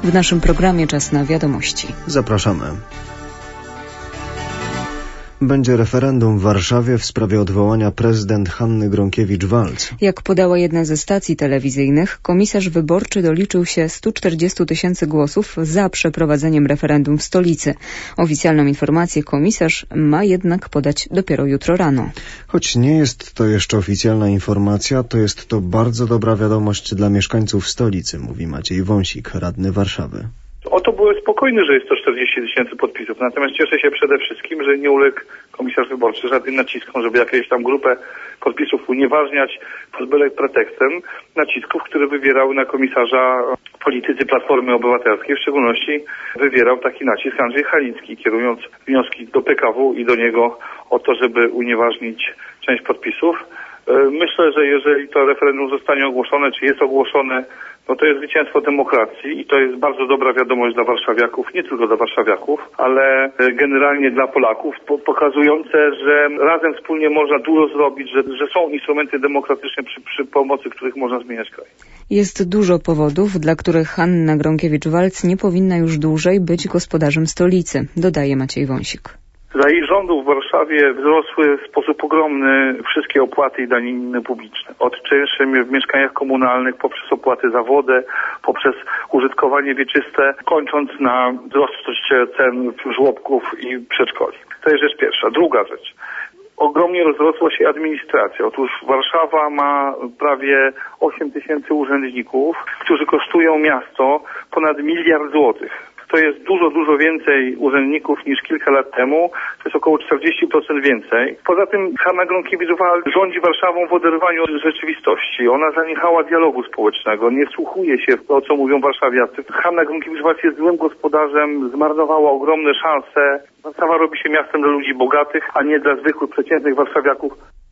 W naszym programie czas na wiadomości. Zapraszamy. Będzie referendum w Warszawie w sprawie odwołania prezydent Hanny Gronkiewicz-Waltz. Jak podała jedna ze stacji telewizyjnych, komisarz wyborczy doliczył się 140 000 głosów za przeprowadzeniem referendum w stolicy. Oficjalną informację komisarz ma jednak podać dopiero jutro rano. Choć nie jest to jeszcze oficjalna informacja, to jest to bardzo dobra wiadomość dla mieszkańców stolicy, mówi Maciej Wąsik, radny Warszawy. Oto byłem spokojny, że jest 140 000 podpisów, natomiast cieszę się przede wszystkim, że nie uległ komisarz wyborczy żadnym naciskom, żeby jakąś tam grupę podpisów unieważniać pod byle pretekstem nacisków, które wywierały na komisarza politycy Platformy Obywatelskiej, w szczególności wywierał taki nacisk Andrzej Halicki, kierując wnioski do PKW i do niego o to, żeby unieważnić część podpisów. Myślę, że jeżeli to referendum zostanie ogłoszone, czy jest ogłoszone, no to jest zwycięstwo demokracji i to jest bardzo dobra wiadomość dla warszawiaków, nie tylko dla warszawiaków, ale generalnie dla Polaków, pokazujące, że razem wspólnie można dużo zrobić, że są instrumenty demokratyczne, przy pomocy których można zmieniać kraj. Jest dużo powodów, dla których Hanna Gronkiewicz-Waltz nie powinna już dłużej być gospodarzem stolicy, dodaje Maciej Wąsik. Za jej rządów w Warszawie wzrosły w sposób ogromny wszystkie opłaty i daniny publiczne. Od czynszy w mieszkaniach komunalnych, poprzez opłaty za wodę, poprzez użytkowanie wieczyste, kończąc na wzrost cen żłobków i przedszkoli. To jest rzecz pierwsza. Druga rzecz. Ogromnie rozrosła się administracja. Otóż Warszawa ma prawie 8 000 urzędników, którzy kosztują miasto ponad 1 000 000 złotych. To jest dużo więcej urzędników niż kilka lat temu. To jest około 40% więcej. Poza tym Hanna Gronkiewicz-Waltz rządzi Warszawą w oderwaniu od rzeczywistości. Ona zaniechała dialogu społecznego, nie wsłuchuje się w to, co mówią warszawiacy. Hanna Gronkiewicz-Waltz jest złym gospodarzem, zmarnowała ogromne szanse. Warszawa robi się miastem dla ludzi bogatych, a nie dla zwykłych, przeciętnych warszawiaków.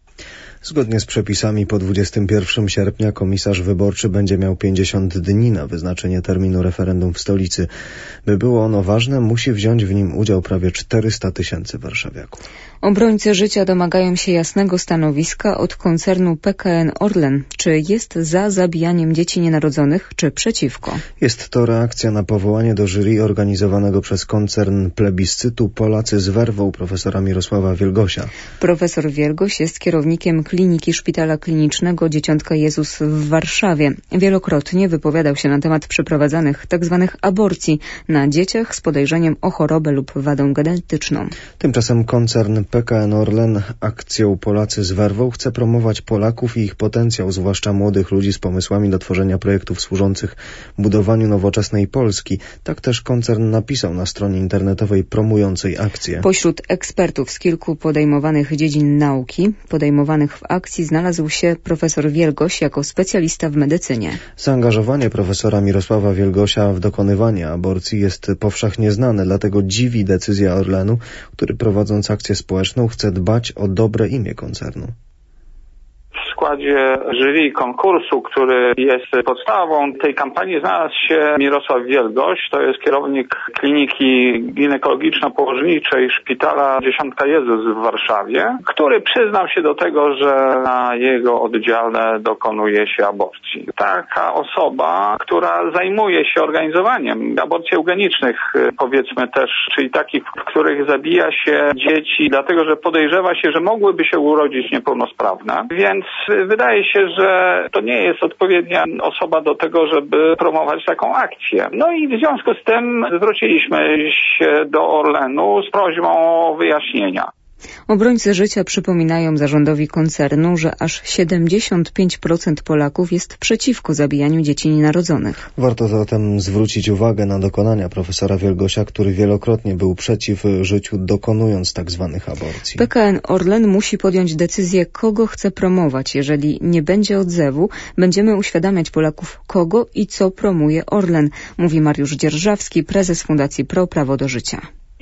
Zgodnie z przepisami po 21 sierpnia komisarz wyborczy będzie miał 50 dni na wyznaczenie terminu referendum w stolicy. By było ono ważne, musi wziąć w nim udział prawie 400 000 warszawiaków. Obrońcy życia domagają się jasnego stanowiska od koncernu PKN Orlen. Czy jest za zabijaniem dzieci nienarodzonych, czy przeciwko? Jest to reakcja na powołanie do jury organizowanego przez koncern plebiscytu Polacy z werwą profesora Mirosława Wielgosia. Profesor Wielgoś jest kierownikiem Kliniki Szpitala Klinicznego Dzieciątka Jezus w Warszawie. Wielokrotnie wypowiadał się na temat przeprowadzanych tzw. aborcji na dzieciach z podejrzeniem o chorobę lub wadę genetyczną. Tymczasem koncern PKN Orlen akcją Polacy z werwą chce promować Polaków i ich potencjał, zwłaszcza młodych ludzi z pomysłami do tworzenia projektów służących budowaniu nowoczesnej Polski. Tak też koncern napisał na stronie internetowej promującej akcję. Pośród ekspertów z kilku podejmowanych dziedzin nauki, podejmowanych w akcji, znalazł się profesor Wielgoś jako specjalista w medycynie. Zaangażowanie profesora Mirosława Wielgosia w dokonywanie aborcji jest powszechnie znane, dlatego dziwi decyzja Orlenu, który prowadząc akcję społeczną chce dbać o dobre imię koncernu. W składzie jury konkursu, który jest podstawą tej kampanii, znalazł się Mirosław Wielgoś. To jest kierownik kliniki ginekologiczno-położniczej Szpitala Dzieciątka Jezus w Warszawie, który przyznał się do tego, że na jego oddziale dokonuje się aborcji. Taka osoba, która zajmuje się organizowaniem aborcji eugenicznych, powiedzmy też, czyli takich, w których zabija się dzieci, dlatego że podejrzewa się, że mogłyby się urodzić niepełnosprawne. Więc wydaje się, że to nie jest odpowiednia osoba do tego, żeby promować taką akcję. No i w związku z tym zwróciliśmy się do Orlenu z prośbą o wyjaśnienia. Obrońcy życia przypominają zarządowi koncernu, że aż 75% Polaków jest przeciwko zabijaniu dzieci nienarodzonych. Warto zatem zwrócić uwagę na dokonania profesora Wielgosia, który wielokrotnie był przeciw życiu, dokonując tzw. aborcji. PKN Orlen musi podjąć decyzję, kogo chce promować. Jeżeli nie będzie odzewu, będziemy uświadamiać Polaków, kogo i co promuje Orlen, mówi Mariusz Dzierżawski, prezes Fundacji Pro Prawo do Życia.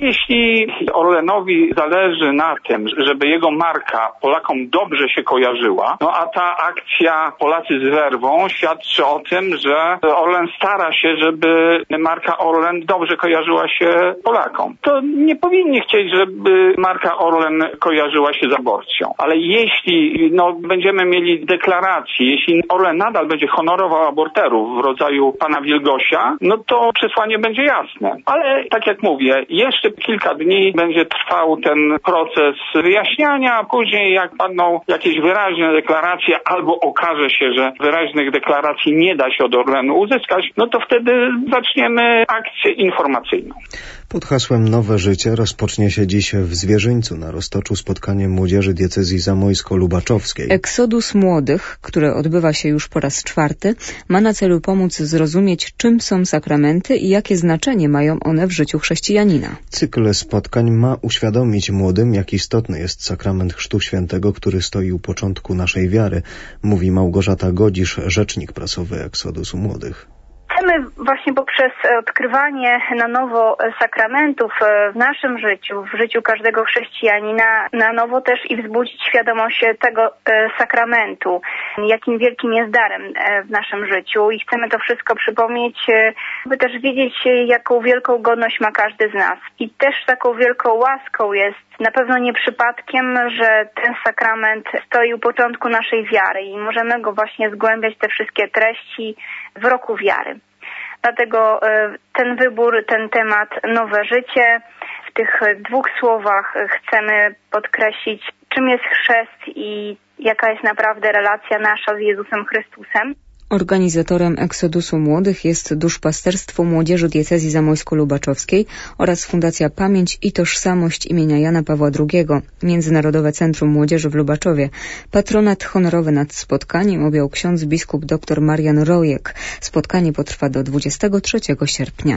Jeśli Orlenowi zależy na tym, żeby jego marka Polakom dobrze się kojarzyła, a ta akcja Polacy z werwą świadczy o tym, że Orlen stara się, żeby marka Orlen dobrze kojarzyła się Polakom. To nie powinni chcieć, żeby marka Orlen kojarzyła się z aborcją. Ale jeśli będziemy mieli deklarację, jeśli Orlen nadal będzie honorował aborterów w rodzaju pana Wilgosia, to przesłanie będzie jasne. Ale tak jak mówię, jeszcze kilka dni będzie trwał ten proces wyjaśniania, a później jak padną jakieś wyraźne deklaracje albo okaże się, że wyraźnych deklaracji nie da się od Orlenu uzyskać, to wtedy zaczniemy akcję informacyjną. Pod hasłem Nowe Życie rozpocznie się dziś w Zwierzyńcu na Roztoczu spotkanie młodzieży diecezji zamojsko-lubaczowskiej. Eksodus Młodych, które odbywa się już po raz 4, ma na celu pomóc zrozumieć, czym są sakramenty i jakie znaczenie mają one w życiu chrześcijanina. Cykl spotkań ma uświadomić młodym, jak istotny jest sakrament Chrztu Świętego, który stoi u początku naszej wiary, mówi Małgorzata Godzisz, rzecznik prasowy Eksodusu Młodych. Chcemy właśnie poprzez odkrywanie na nowo sakramentów w naszym życiu, w życiu każdego chrześcijanina, na nowo też i wzbudzić świadomość tego sakramentu, jakim wielkim jest darem w naszym życiu i chcemy to wszystko przypomnieć, by też wiedzieć, jaką wielką godność ma każdy z nas. I też taką wielką łaską jest na pewno nie przypadkiem, że ten sakrament stoi u początku naszej wiary i możemy go właśnie zgłębiać, te wszystkie treści w roku wiary. Dlatego ten wybór, ten temat Nowe Życie, w tych 2 słowach chcemy podkreślić, czym jest chrzest i jaka jest naprawdę relacja nasza z Jezusem Chrystusem. Organizatorem Eksodusu Młodych jest Duszpasterstwo Młodzieży Diecezji Zamojsko-Lubaczowskiej oraz Fundacja Pamięć i Tożsamość imienia Jana Pawła II, Międzynarodowe Centrum Młodzieży w Lubaczowie. Patronat honorowy nad spotkaniem objął ksiądz biskup dr Marian Rojek. Spotkanie potrwa do 23 sierpnia.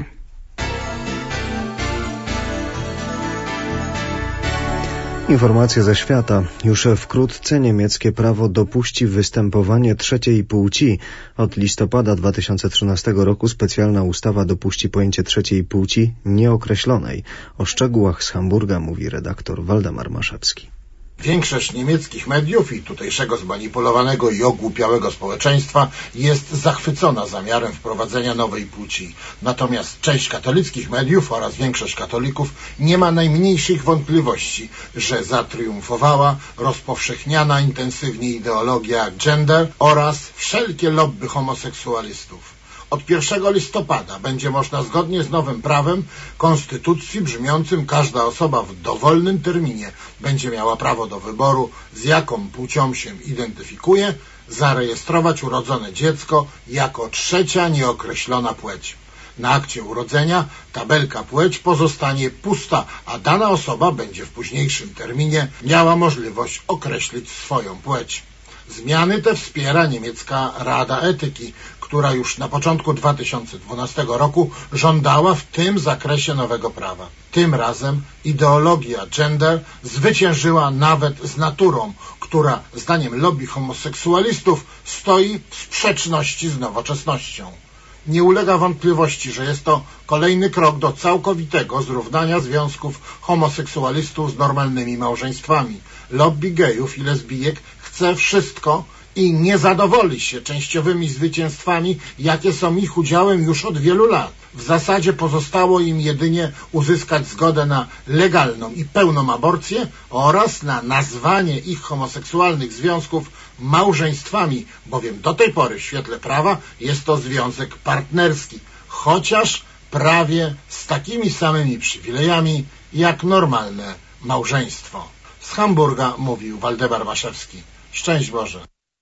Informacje ze świata. Już wkrótce niemieckie prawo dopuści występowanie trzeciej płci. Od listopada 2013 roku specjalna ustawa dopuści pojęcie trzeciej płci nieokreślonej. O szczegółach z Hamburga mówi redaktor Waldemar Maszewski. Większość niemieckich mediów i tutejszego zmanipulowanego i ogłupiałego społeczeństwa jest zachwycona zamiarem wprowadzenia nowej płci. Natomiast część katolickich mediów oraz większość katolików nie ma najmniejszych wątpliwości, że zatriumfowała rozpowszechniana intensywnie ideologia gender oraz wszelkie lobby homoseksualistów. Od 1 listopada będzie można zgodnie z nowym prawem konstytucji brzmiącym każda osoba w dowolnym terminie będzie miała prawo do wyboru, z jaką płcią się identyfikuje, zarejestrować urodzone dziecko jako trzecia nieokreślona płeć. Na akcie urodzenia tabelka płeć pozostanie pusta, a dana osoba będzie w późniejszym terminie miała możliwość określić swoją płeć. Zmiany te wspiera niemiecka Rada Etyki, która już na początku 2012 roku żądała w tym zakresie nowego prawa. Tym razem ideologia gender zwyciężyła nawet z naturą, która zdaniem lobby homoseksualistów stoi w sprzeczności z nowoczesnością. Nie ulega wątpliwości, że jest to kolejny krok do całkowitego zrównania związków homoseksualistów z normalnymi małżeństwami. Lobby gejów i lesbijek chce wszystko i nie zadowoli się częściowymi zwycięstwami, jakie są ich udziałem już od wielu lat. W zasadzie pozostało im jedynie uzyskać zgodę na legalną i pełną aborcję oraz na nazwanie ich homoseksualnych związków małżeństwami, bowiem do tej pory w świetle prawa jest to związek partnerski, chociaż prawie z takimi samymi przywilejami jak normalne małżeństwo. Z Hamburga mówił Waldemar Maszewski. Szczęść Boże.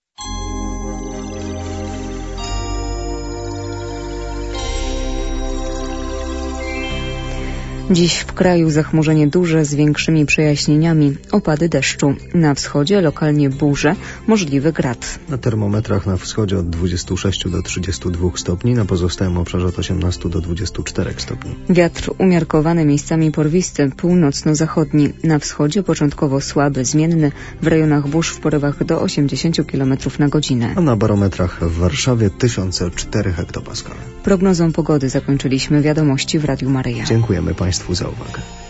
Dziś w kraju zachmurzenie duże z większymi przejaśnieniami, opady deszczu. Na wschodzie lokalnie burze, możliwy grad. Na termometrach na wschodzie od 26 do 32 stopni, na pozostałym obszarze od 18 do 24 stopni. Wiatr umiarkowany, miejscami porwisty, północno-zachodni. Na wschodzie początkowo słaby, zmienny, w rejonach burz w porywach do 80 km na godzinę. A na barometrach w Warszawie 1004 hektopaskale. Prognozą pogody zakończyliśmy wiadomości w Radiu Maryja. Dziękujemy Państwu za uwagę.